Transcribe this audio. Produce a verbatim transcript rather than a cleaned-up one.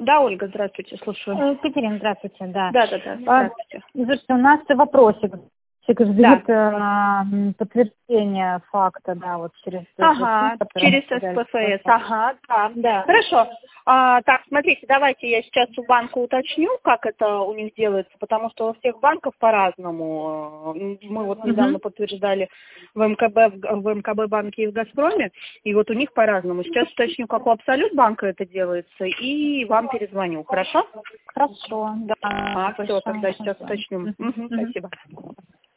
Да, Ольга, здравствуйте, слушаю. Э, Екатерина, здравствуйте, да. Да, да, да, здравствуйте. А, слушайте, у нас вопросик. Да. Ждет э, подтверждение факта, да, вот через... Ага, через СПФС, ага, да. Да. Хорошо. А, так, смотрите, давайте я сейчас у банка уточню, как это у них делается, потому что у всех банков по-разному. Мы вот недавно Угу. подтверждали в МКБ, в МКБ банке и в Газпроме, и вот у них по-разному. Сейчас уточню, как у Абсолют банка это делается, и вам перезвоню, хорошо? Хорошо, да. А, все, Большое тогда сейчас спасибо. уточню. Мгм. Угу, Мгм. спасибо.